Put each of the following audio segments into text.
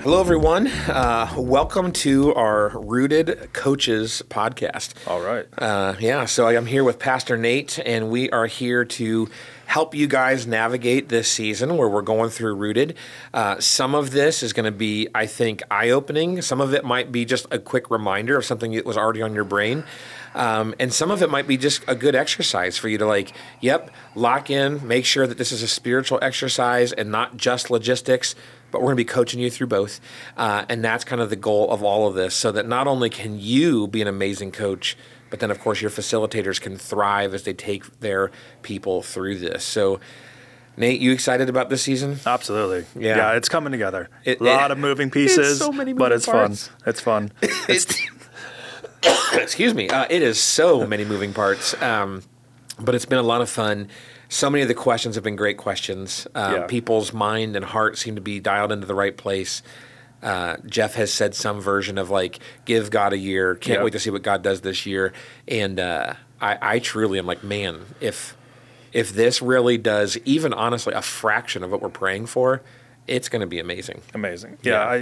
Hello, everyone. Welcome to our Rooted Coaches podcast. All right. So I'm here with Pastor Nate, and we are here to help you guys navigate this season where we're going through Rooted. Some of this is going to be, I think, eye-opening. Some of it might be just a quick reminder of something that was already on your brain. And some of it might be just a good exercise for you to lock in, make sure that this is a spiritual exercise and not just logistics, but we're going to be coaching you through both. And that's kind of the goal of all of this, so that not only can you be an amazing coach, but then, of course, your facilitators can thrive as they take their people through this. So, Nate, you excited about this season? Absolutely. Yeah, it's coming together. A lot of moving pieces, so many but moving it's parts. fun. It's fun. Excuse me. It is so many moving parts, but it's been a lot of fun. So many of the questions have been great questions. People's mind and heart seem to be dialed into the right place. Jeff has said some version of give God a year. Can't wait to see what God does this year. And I truly am like, man, if this really does even honestly a fraction of what we're praying for, it's going to be amazing. Amazing. Yeah.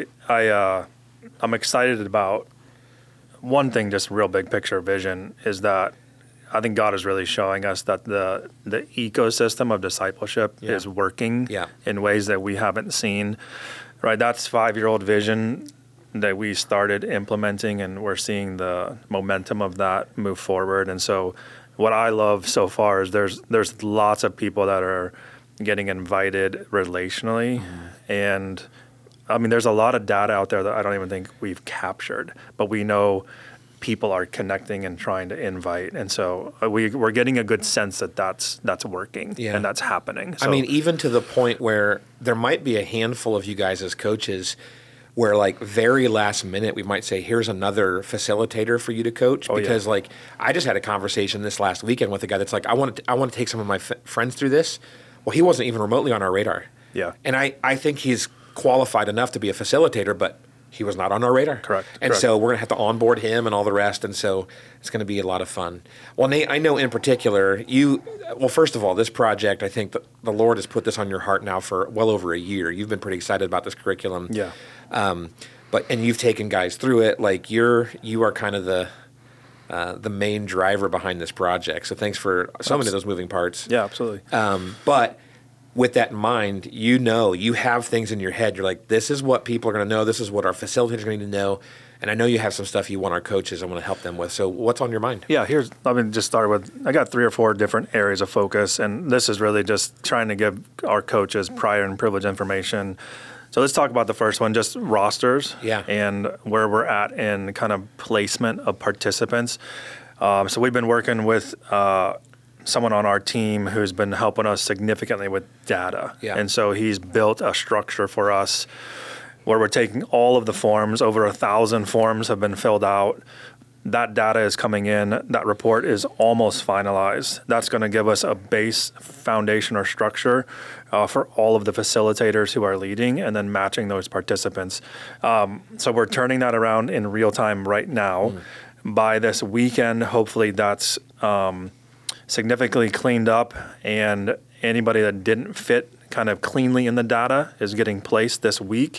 I'm excited about one thing, just real big picture vision, is that I think God is really showing us that the ecosystem of discipleship is working in ways that we haven't seen. Right, that's 5-year-old vision that we started implementing, and we're seeing the momentum of that move forward. And so what I love so far is there's lots of people that are getting invited relationally. And I mean, there's a lot of data out there that I don't even think we've captured, but we know people are connecting and trying to invite. And so we're getting a good sense that that's working and that's happening. So, I mean, even to the point where there might be a handful of you guys as coaches where very last minute we might say, here's another facilitator for you to coach. Because I just had a conversation this last weekend with a guy that's like, I want to take some of my friends through this. Well, he wasn't even remotely on our radar. Yeah. And I think he's qualified enough to be a facilitator, but he was not on our radar. Correct. So we're going to have to onboard him and all the rest. And so it's going to be a lot of fun. Well, Nate, I know in particular, first of all, this project, I think the Lord has put this on your heart now for well over a year. You've been pretty excited about this curriculum. Yeah. And you've taken guys through it. You are kind of the main driver behind this project. So thanks for so many of those moving parts. Yeah, absolutely. But with that in mind, you have things in your head. You're like, this is what people are going to know. This is what our facilitators are going to need to know. And I know you have some stuff you want our coaches and want to help them with. So what's on your mind? Yeah, just start with, I got 3 or 4 different areas of focus. And this is really just trying to give our coaches prior and privileged information. So let's talk about the first one, just rosters and where we're at in kind of placement of participants. So we've been working with someone on our team who's been helping us significantly with data. Yeah. And so he's built a structure for us where we're taking all of the forms. Over 1,000 forms have been filled out. That data is coming in. That report is almost finalized. That's going to give us a base foundation or structure for all of the facilitators who are leading, and then matching those participants. So we're turning that around in real time right now. By this weekend, hopefully that's significantly cleaned up, and anybody that didn't fit kind of cleanly in the data is getting placed this week.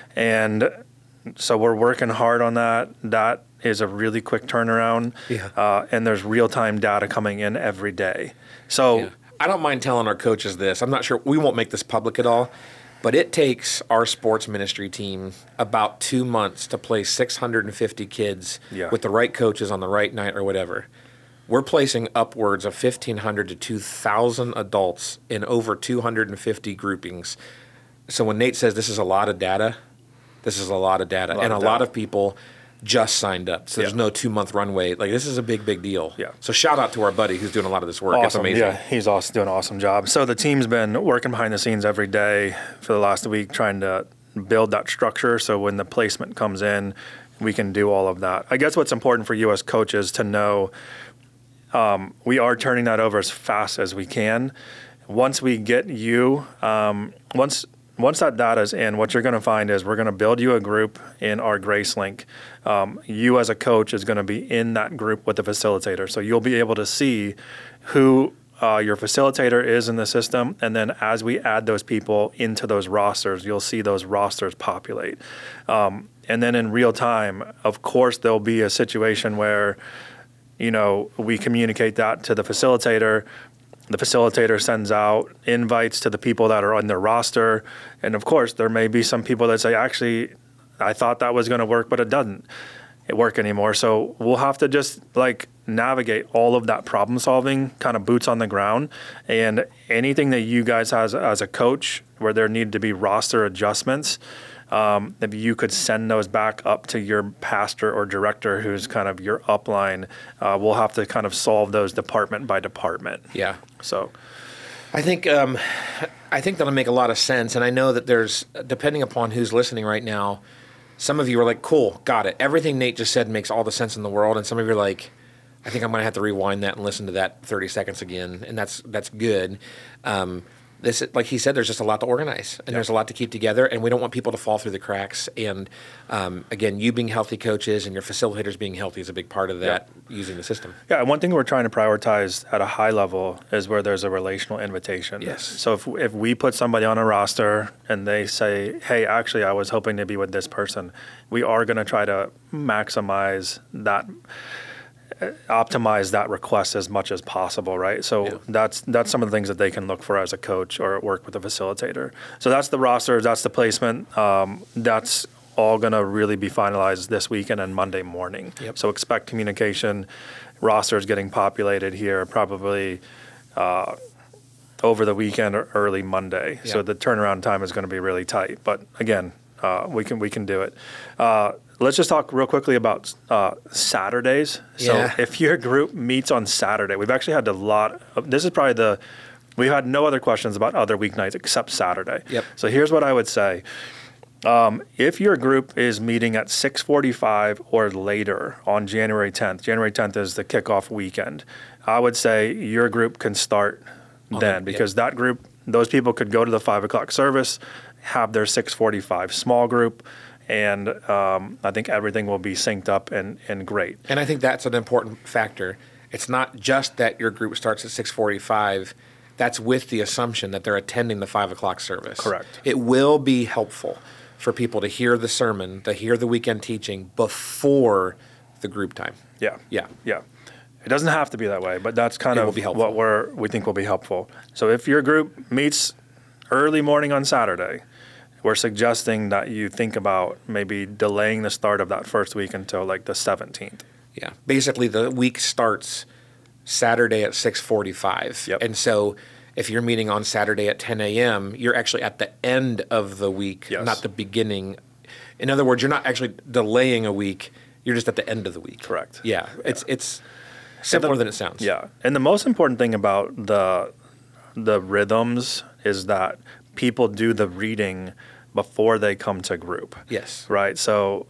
And so we're working hard on that. That is a really quick turnaround. And there's real-time data coming in every day. So I don't mind telling our coaches this. I'm not sure, we won't make this public at all, but it takes our sports ministry team about 2 months to place 650 kids with the right coaches on the right night or whatever. We're placing upwards of 1,500 to 2,000 adults in over 250 groupings. So when Nate says this is a lot of data, this is a lot of data. And a lot of people just signed up. So there's no 2-month runway. This is a big, big deal. Yeah. So shout out to our buddy who's doing a lot of this work. Awesome. It's amazing. Yeah, he's also doing an awesome job. So the team's been working behind the scenes every day for the last week trying to build that structure so when the placement comes in, we can do all of that. I guess what's important for you as coaches to know, we are turning that over as fast as we can. Once we get you, once that data is in, what you're going to find is we're going to build you a group in our Grace Link. You as a coach is going to be in that group with the facilitator. So you'll be able to see who your facilitator is in the system, and then as we add those people into those rosters, you'll see those rosters populate. And then in real time, of course, there'll be a situation where, we communicate that to the facilitator. The facilitator sends out invites to the people that are on their roster. And of course, there may be some people that say, actually, I thought that was going to work, but it doesn't work anymore. So we'll have to just navigate all of that problem solving, kind of boots on the ground. And anything that you guys has as a coach where there need to be roster adjustments, if you could send those back up to your pastor or director, who's kind of your upline, we'll have to kind of solve those department by department. Yeah. So I think that'll make a lot of sense. And I know that there's, depending upon who's listening right now, some of you are like, cool, got it. Everything Nate just said makes all the sense in the world. And some of you are like, I think I'm going to have to rewind that and listen to that 30 seconds again. And that's good. This, like he said, there's just a lot to organize, and there's a lot to keep together, and we don't want people to fall through the cracks. And again, you being healthy coaches and your facilitators being healthy is a big part of that, using the system. Yeah, and one thing we're trying to prioritize at a high level is where there's a relational invitation. Yes. So if we put somebody on a roster and they say, hey, actually, I was hoping to be with this person, we are going to try to maximize that, optimize that request as much as possible, right? So that's some of the things that they can look for as a coach or work with a facilitator. So that's the roster, that's the placement. That's all going to really be finalized this weekend and Monday morning. Yep. So expect communication. Rosters getting populated here probably over the weekend or early Monday. So the turnaround time is going to be really tight. But again, we can do it. Let's just talk real quickly about Saturdays. So if your group meets on Saturday, we've actually had we've had no other questions about other weeknights except Saturday. Yep. So here's what I would say. If your group is meeting at 6:45 or later on January 10th is the kickoff weekend, I would say your group can start then, because that group, those people could go to the 5 o'clock service, have their 6:45 small group, and I think everything will be synced up and great. And I think that's an important factor. It's not just that your group starts at 6:45. That's with the assumption that they're attending the 5 o'clock service. Correct. It will be helpful for people to hear the sermon, to hear the weekend teaching before the group time. Yeah. Yeah. It doesn't have to be that way, but that's kind of what we think will be helpful. So if your group meets early morning on Saturday, we're suggesting that you think about maybe delaying the start of that first week until the 17th. Yeah. Basically, the week starts Saturday at 6:45. Yep. And so if you're meeting on Saturday at 10 a.m., you're actually at the end of the week, not the beginning. In other words, you're not actually delaying a week. You're just at the end of the week. Correct. Yeah. It's simpler than it sounds. Yeah. And the most important thing about the rhythms is that people do the reading before they come to group. Yes. Right. So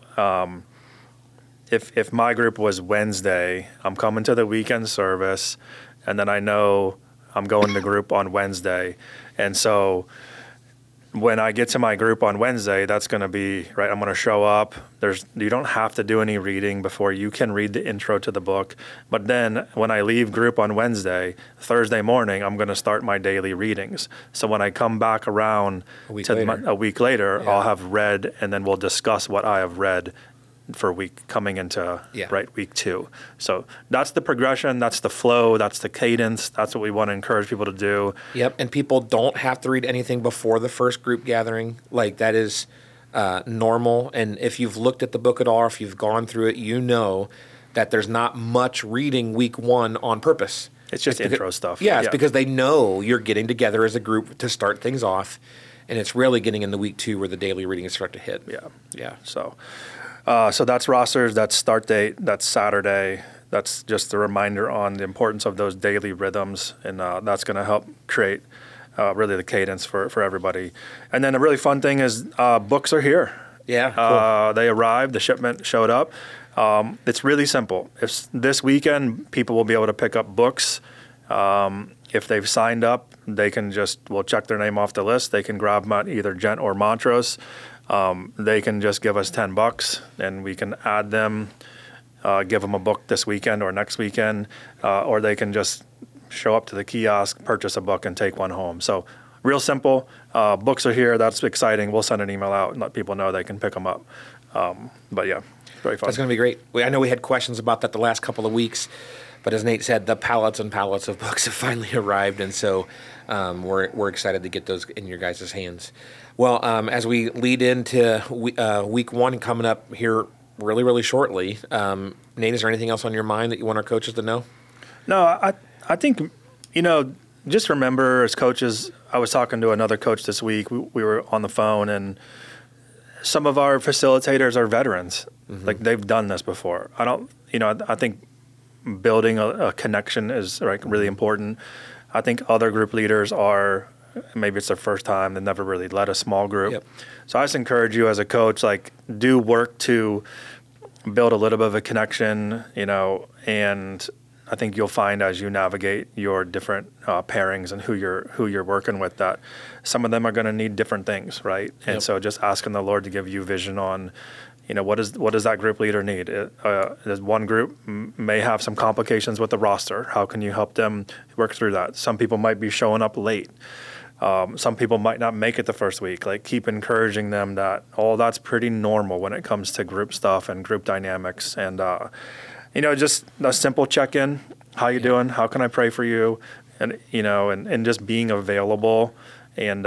if my group was Wednesday, I'm coming to the weekend service, and then I know I'm going to group on Wednesday. And so when I get to my group on Wednesday, that's going to be, right, I'm going to show up. You don't have to do any reading before. You can read the intro to the book. But then when I leave group on Wednesday, Thursday morning, I'm going to start my daily readings. So when I come back around a week later, I'll have read, and then we'll discuss what I have read for week coming into week 2. So that's the progression, that's the flow, that's the cadence, that's what we want to encourage people to do. Yep, and people don't have to read anything before the first group gathering. That is normal. And if you've looked at the book at all, or if you've gone through it, you know that there's not much reading week 1 on purpose. It's just intro stuff. Yeah, it's because they know you're getting together as a group to start things off, and it's really getting into week 2 where the daily readings start to hit. Yeah. So that's rosters, that's start date, that's Saturday. That's just a reminder on the importance of those daily rhythms, and that's going to help create really the cadence for everybody. And then a really fun thing is books are here. Yeah, cool. They arrived, the shipment showed up. It's really simple. This weekend, people will be able to pick up books. If they've signed up, we'll check their name off the list. They can grab them at either Gent or Montrose. They can just give us $10 and we can add them, give them a book this weekend or next weekend, or they can just show up to the kiosk, purchase a book, and take one home. So real simple. Books are here. That's exciting. We'll send an email out and let people know they can pick them up. But yeah, very fun. That's going to be great. I know we had questions about that the last couple of weeks, but as Nate said, the pallets and pallets of books have finally arrived, and so we're excited to get those in your guys' hands. Well, as we lead into week one coming up here really, really shortly, Nate, is there anything else on your mind that you want our coaches to know? No, I think, just remember as coaches, I was talking to another coach this week. We were on the phone, and some of our facilitators are veterans. Mm-hmm. Like, they've done this before. I think building a connection is really important. I think other group leaders are, maybe it's their first time, they never really led a small group. Yep. So I just encourage you as a coach, do work to build a little bit of a connection, and I think you'll find as you navigate your different pairings and who you're working with, that some of them are going to need different things, right? And yep. So just asking the Lord to give you vision on, what does that group leader need? There's one group may have some complications with the roster. How can you help them work through that? Some people might be showing up late. Some people might not make it the first week. Keep encouraging them that that's pretty normal when it comes to group stuff and group dynamics. And just a simple check-in. How you doing? How can I pray for you? And and just being available, and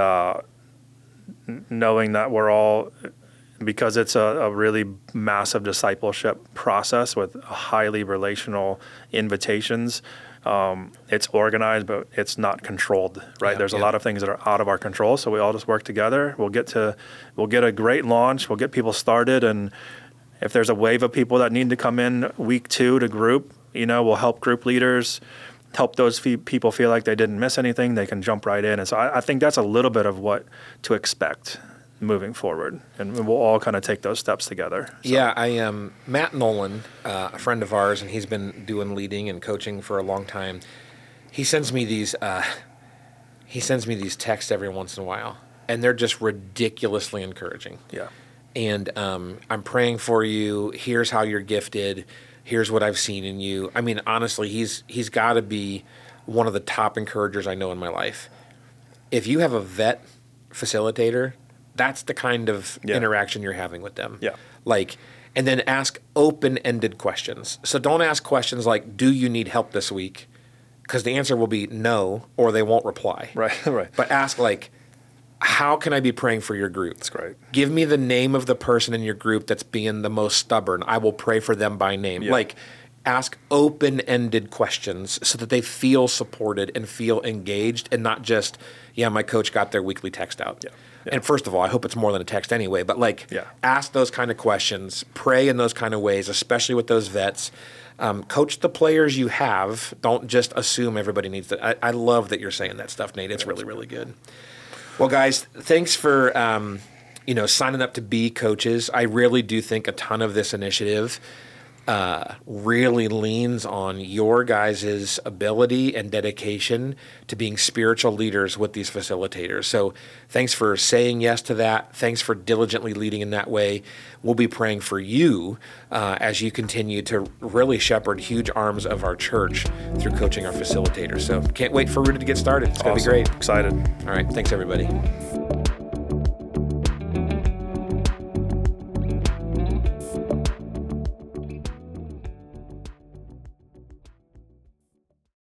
knowing that we're all, because it's a really massive discipleship process with highly relational invitations. It's organized, but it's not controlled, right? There's a lot of things that are out of our control. So we all just work together. We'll get a great launch. We'll get people started. And if there's a wave of people that need to come in week 2 to group, we'll help group leaders, help those people feel like they didn't miss anything. They can jump right in. And so I think that's a little bit of what to expect moving forward, and we'll all kind of take those steps together. So. Yeah, I am Matt Nolan, a friend of ours, and he's been doing leading and coaching for a long time. He sends me these texts every once in a while, and they're just ridiculously encouraging. Yeah. And I'm praying for you. Here's how you're gifted. Here's what I've seen in you. I mean, honestly, he's got to be one of the top encouragers I know in my life. If you have a vet facilitator, that's the kind of interaction you're having with them. Yeah. And then ask open-ended questions. So don't ask questions like, do you need help this week? Because the answer will be no, or they won't reply. Right. But ask how can I be praying for your group? That's great. Give me the name of the person in your group that's being the most stubborn. I will pray for them by name. Yeah. Ask open-ended questions so that they feel supported and feel engaged, and not just, my coach got their weekly text out. Yeah. And first of all, I hope it's more than a text anyway, but ask those kind of questions, pray in those kind of ways, especially with those vets. Coach the players you have. Don't just assume everybody needs to. I love that you're saying that stuff, Nate. It's really, really good. Well, guys, thanks for signing up to be coaches. I really do think a ton of this initiative really leans on your guys' ability and dedication to being spiritual leaders with these facilitators. So thanks for saying yes to that. Thanks for diligently leading in that way. We'll be praying for you as you continue to really shepherd huge arms of our church through coaching our facilitators. So can't wait for Rooted to get started. It's going to be great. Excited. All right. Thanks, everybody.